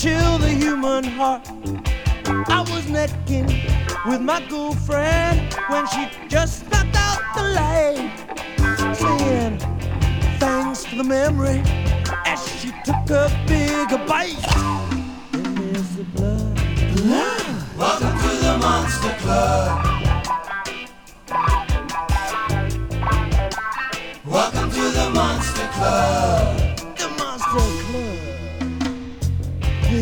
chill the human heart. I was necking with my girlfriend when she just knocked out the light, saying thanks for the memory as she took a bigger bite.